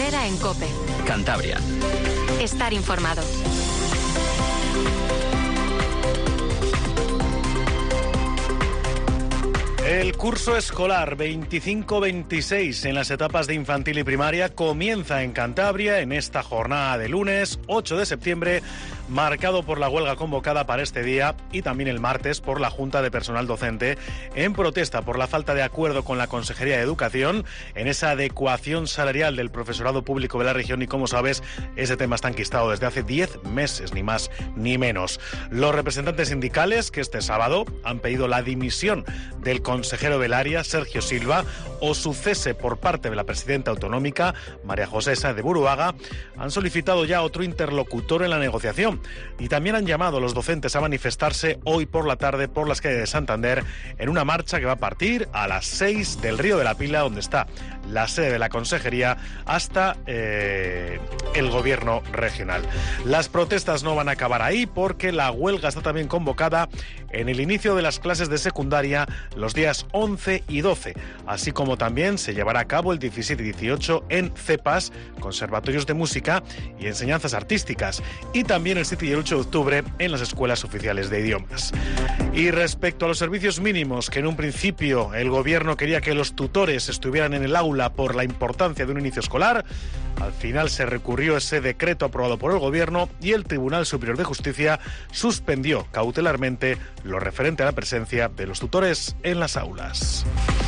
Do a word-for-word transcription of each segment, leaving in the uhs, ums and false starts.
Herrera en COPE. Cantabria. Estar informado. El curso escolar veinticinco veintiséis en las etapas de infantil y primaria comienza en Cantabria en esta jornada de lunes ocho de septiembre, marcado por la huelga convocada para este día y también el martes por la Junta de Personal Docente en protesta por la falta de acuerdo con la Consejería de Educación en esa adecuación salarial del profesorado público de la región y, como sabes, ese tema está enquistado desde hace diez meses, ni más ni menos. Los representantes sindicales que este sábado han pedido la dimisión del consejero del área, Sergio Silva, o su cese por parte de la presidenta autonómica, María José Sáenz de Buruaga, han solicitado ya otro interlocutor en la negociación y también han llamado a los docentes a manifestarse hoy por la tarde por las calles de Santander en una marcha que va a partir a las seis del Río de la Pila, donde está la sede de la consejería, hasta eh, el gobierno regional. Las protestas no van a acabar ahí porque la huelga está también convocada en el inicio de las clases de secundaria los días once y doce, así como también se llevará a cabo el diecisiete y dieciocho en CEPAS, conservatorios de música y enseñanzas artísticas, y también el siete y el ocho de octubre en las escuelas oficiales de idiomas. Y respecto a los servicios mínimos, que en un principio el gobierno quería que los tutores estuvieran en el aula por la importancia de un inicio escolar, al final se recurrió ese decreto aprobado por el gobierno y el Tribunal Superior de Justicia suspendió cautelarmente lo referente a la presencia de los tutores en las aulas.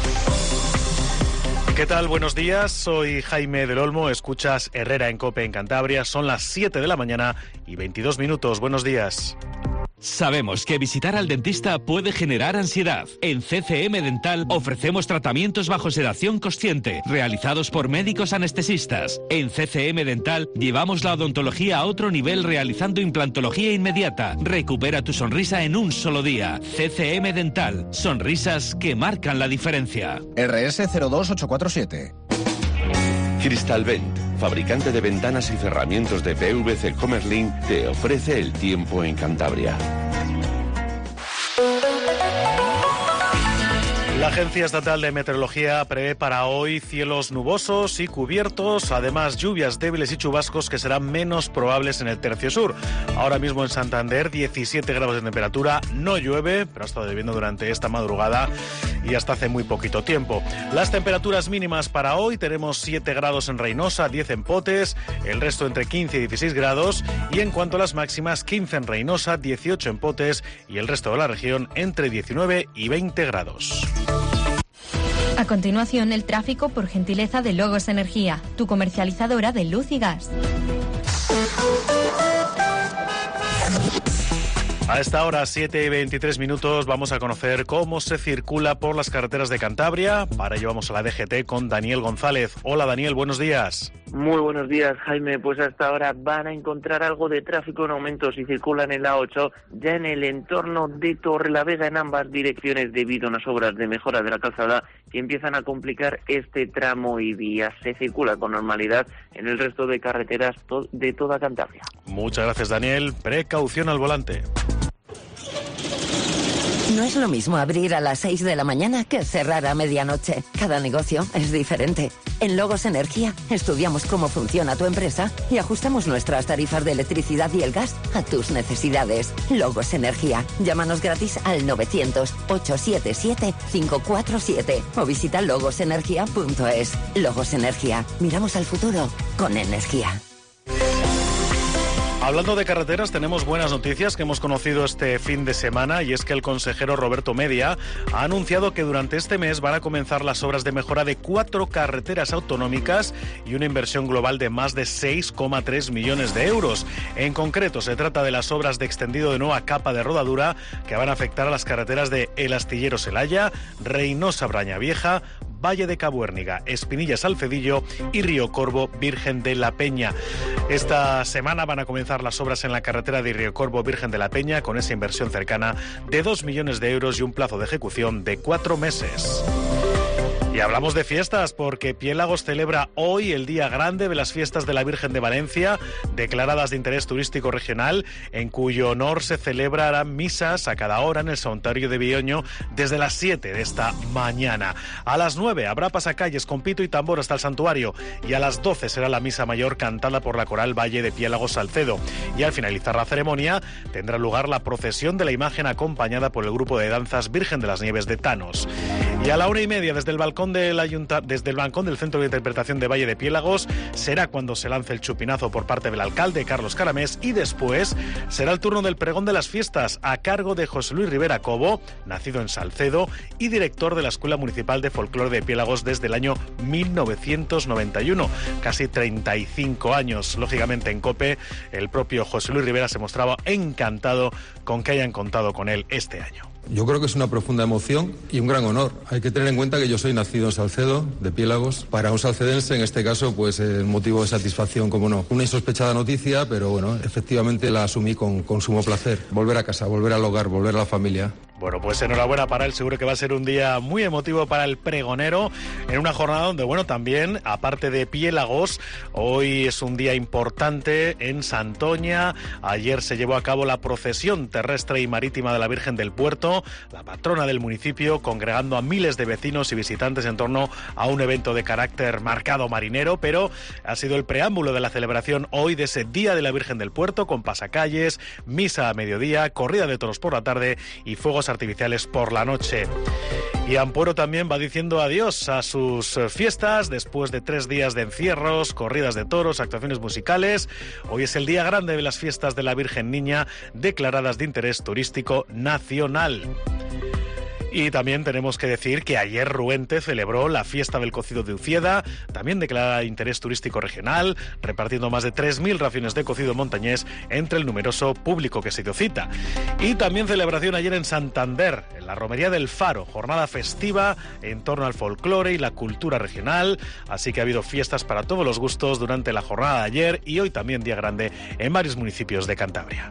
¿Qué tal? Buenos días, soy Jaime del Olmo, escuchas Herrera en COPE en Cantabria, son las siete de la mañana y veintidós minutos, buenos días. Sabemos que visitar al dentista puede generar ansiedad. En C C M Dental ofrecemos tratamientos bajo sedación consciente, realizados por médicos anestesistas. En C C M Dental llevamos la odontología a otro nivel realizando implantología inmediata. Recupera tu sonrisa en un solo día. C C M Dental, sonrisas que marcan la diferencia. R S cero dos ocho cuatro siete. Cristalvent, fabricante de ventanas y cerramientos de P V C Comerlin, te ofrece el tiempo en Cantabria. La Agencia Estatal de Meteorología prevé para hoy cielos nubosos y cubiertos, además lluvias débiles y chubascos que serán menos probables en el tercio sur. Ahora mismo en Santander, diecisiete grados de temperatura, no llueve, pero ha estado lloviendo durante esta madrugada y hasta hace muy poquito tiempo. Las temperaturas mínimas para hoy, tenemos siete grados en Reynosa, diez en Potes, el resto entre quince y dieciséis grados, y en cuanto a las máximas, quince en Reynosa, dieciocho en Potes y el resto de la región entre diecinueve y veinte grados. A continuación, el tráfico por gentileza de Logos Energía, tu comercializadora de luz y gas. A esta hora, siete y veintitrés minutos, vamos a conocer cómo se circula por las carreteras de Cantabria. Para ello vamos a la D G T con Daniel González. Hola Daniel, buenos días. Muy buenos días, Jaime. Pues hasta ahora van a encontrar algo de tráfico en aumento si circulan en la A ocho, ya en el entorno de Torrelavega en ambas direcciones debido a unas obras de mejora de la calzada que empiezan a complicar este tramo y vía. Se circula con normalidad en el resto de carreteras to- de toda Cantabria. Muchas gracias, Daniel. Precaución al volante. No es lo mismo abrir a las seis de la mañana que cerrar a medianoche. Cada negocio es diferente. En Logos Energía estudiamos cómo funciona tu empresa y ajustamos nuestras tarifas de electricidad y el gas a tus necesidades. Logos Energía. Llámanos gratis al novecientos, ochocientos setenta y siete, cinco cuatro siete o visita logos energía punto es. Logos Energía. Miramos al futuro con energía. Hablando de carreteras, tenemos buenas noticias que hemos conocido este fin de semana, y es que el consejero Roberto Media ha anunciado que durante este mes van a comenzar las obras de mejora de cuatro carreteras autonómicas y una inversión global de más de seis coma tres millones de euros. En concreto, se trata de las obras de extendido de nueva capa de rodadura que van a afectar a las carreteras de El Astillero-Celaya, Reynosa-Braña Vieja, Valle de Cabuérniga, Espinillas-Alfedillo y Río Corbo, Virgen de la Peña. Esta semana van a comenzar las obras en la carretera de Río Corbo, Virgen de la Peña, con esa inversión cercana de dos millones de euros y un plazo de ejecución de cuatro meses. Y hablamos de fiestas porque Piélagos celebra hoy el día grande de las fiestas de la Virgen de Valencia, declaradas de interés turístico regional, en cuyo honor se celebrarán misas a cada hora en el Santuario de Bioño desde las siete de esta mañana. A las nueve habrá pasacalles con pito y tambor hasta el santuario y a las doce será la misa mayor cantada por la coral Valle de Piélagos Salcedo. Y al finalizar la ceremonia tendrá lugar la procesión de la imagen acompañada por el grupo de danzas Virgen de las Nieves de Tanos. Y a la una y media desde el balcón del Ayunta, desde el balcón del Centro de Interpretación de Valle de Piélagos será cuando se lance el chupinazo por parte del alcalde Carlos Caramés, y después será el turno del pregón de las fiestas a cargo de José Luis Rivera Cobo, nacido en Salcedo y director de la Escuela Municipal de Folclore de Piélagos desde el año mil novecientos noventa y uno, casi treinta y cinco años. Lógicamente en COPE el propio José Luis Rivera se mostraba encantado con que hayan contado con él este año. Yo creo que es una profunda emoción y un gran honor. Hay que tener en cuenta que yo soy nacido en Salcedo, de Piélagos. Para un salcedense, en este caso, pues es motivo de satisfacción, como no. Una insospechada noticia, pero bueno, efectivamente la asumí con, con sumo placer. Volver a casa, volver al hogar, volver a la familia. Bueno, pues enhorabuena para él, seguro que va a ser un día muy emotivo para el pregonero, en una jornada donde, bueno, también, aparte de Piélagos, hoy es un día importante en Santoña. Ayer se llevó a cabo la procesión terrestre y marítima de la Virgen del Puerto, la patrona del municipio, congregando a miles de vecinos y visitantes en torno a un evento de carácter marcado marinero, pero ha sido el preámbulo de la celebración hoy de ese Día de la Virgen del Puerto, con pasacalles, misa a mediodía, corrida de toros por la tarde y fuegos artificiales por la noche. Y Ampuero también va diciendo adiós a sus fiestas después de tres días de encierros, corridas de toros, actuaciones musicales. Hoy es el día grande de las fiestas de la Virgen Niña, declaradas de interés turístico nacional. Y también tenemos que decir que ayer Ruente celebró la fiesta del cocido de Ucieda, también declarada de interés turístico regional, repartiendo más de tres mil raciones de cocido montañés entre el numeroso público que se dio cita. Y también celebración ayer en Santander, en la Romería del Faro, jornada festiva en torno al folclore y la cultura regional, así que ha habido fiestas para todos los gustos durante la jornada de ayer y hoy también día grande en varios municipios de Cantabria.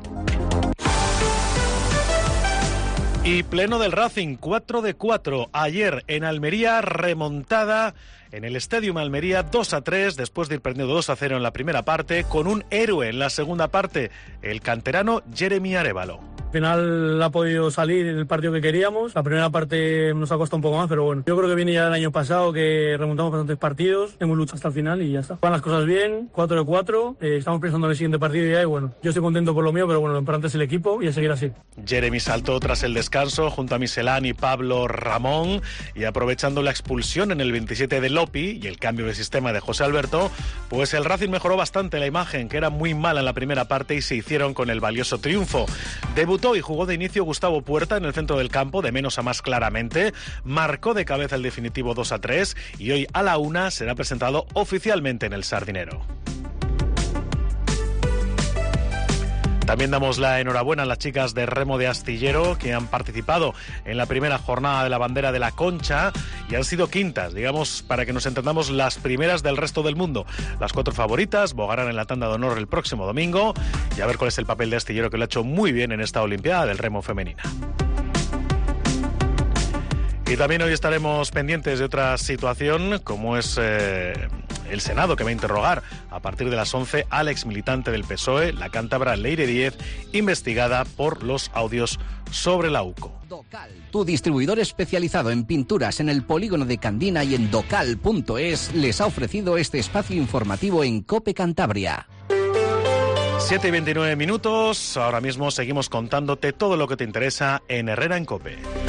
Y pleno del Racing, cuatro de cuatro. Ayer en Almería, remontada en el Estadio Almería, dos a tres, después de ir perdiendo dos a cero en la primera parte, con un héroe en la segunda parte, el canterano Jeremy Arévalo. Al final ha podido salir el partido que queríamos. La primera parte nos ha costado un poco más, pero bueno. Yo creo que viene ya el año pasado que remontamos bastantes partidos, hemos luchado hasta el final y ya está. Van las cosas bien, cuatro de cuatro, eh, estamos pensando en el siguiente partido ya y bueno, yo estoy contento por lo mío, pero bueno, lo importante es el equipo y a seguir así. Jeremy saltó tras el descanso junto a Miselán y Pablo Ramón y aprovechando la expulsión en el veintisiete de Lopi y el cambio de sistema de José Alberto, pues el Racing mejoró bastante la imagen, que era muy mala en la primera parte, y se hicieron con el valioso triunfo. Debutó y jugó de inicio Gustavo Puerta en el centro del campo, de menos a más claramente, marcó de cabeza el definitivo dos a tres y hoy a la una será presentado oficialmente en el Sardinero. También damos la enhorabuena a las chicas de remo de Astillero, que han participado en la primera jornada de la bandera de la Concha y han sido quintas, digamos, para que nos entendamos, las primeras del resto del mundo. Las cuatro favoritas bogarán en la tanda de honor el próximo domingo y a ver cuál es el papel de Astillero, que lo ha hecho muy bien en esta Olimpiada del remo femenina. Y también hoy estaremos pendientes de otra situación, como es eh, el Senado, que va a interrogar a partir de las once al exmilitante del P S O E, la cántabra Leire Díez, investigada por los audios sobre la U C O. Docal, tu distribuidor especializado en pinturas en el polígono de Candina y en docal punto es, les ha ofrecido este espacio informativo en COPE Cantabria. siete y veintinueve minutos, ahora mismo seguimos contándote todo lo que te interesa en Herrera en COPE.